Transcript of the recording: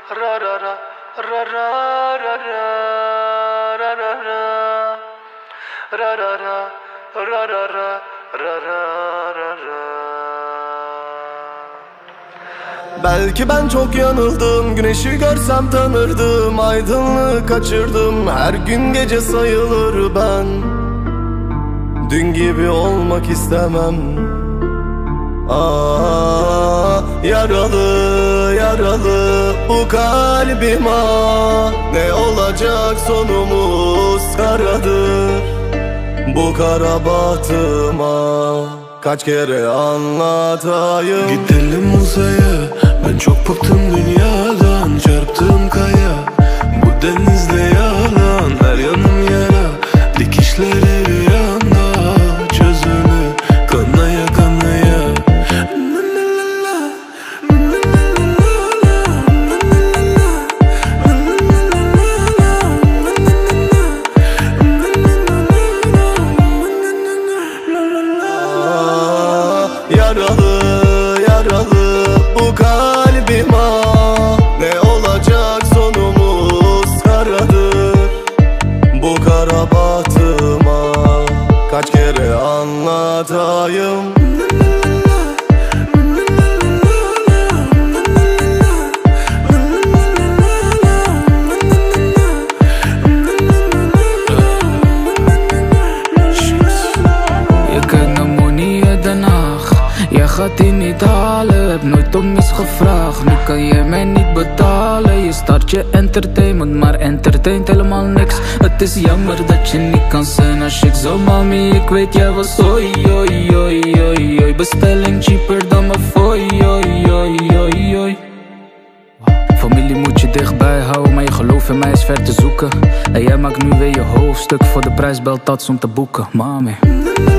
ra ra ra ra ra ra ra ra ra ra ra ra ra ra ra ra ra ra. Belki ben çok yanıldım, güneşi görsem tanırdım, aydınlığı kaçırdım, her gün gece sayılır ben. Dün gibi olmak istemem. Yaralı yaralı bu kalbim, ne olacak sonumuz karadır. Bu kara bahtıma kaç kere anlatayım. Gidelim uzaya, ben çok bıktım dünyadan. Çarptığım kaya, bu denizde yalan. Her yanım yara, dikişleri rüyanda. Çözümü kanaya kanaya. Yaralı yaralı bu kalbim, ne olacak sonumuz karadır. Bu kara bahtıma kaç kere anlatayım. Je gaat hier niet halen, heb nooit om iets gevraagd. Nu kan je mij niet betalen. Je start je entertainment, maar entertaint helemaal niks. Het is jammer dat je niet kan zijn als ik zo. Mami, ik weet jij was oi, oi, oi, oi, oi. Bestelling cheaper dan mijn fooi, oi, oi, oi, oi. Familie moet je dichtbij houden, maar je geloof in mij is ver te zoeken. En jij maakt nu weer je hoofdstuk, voor de prijs belt dat om te boeken, mami.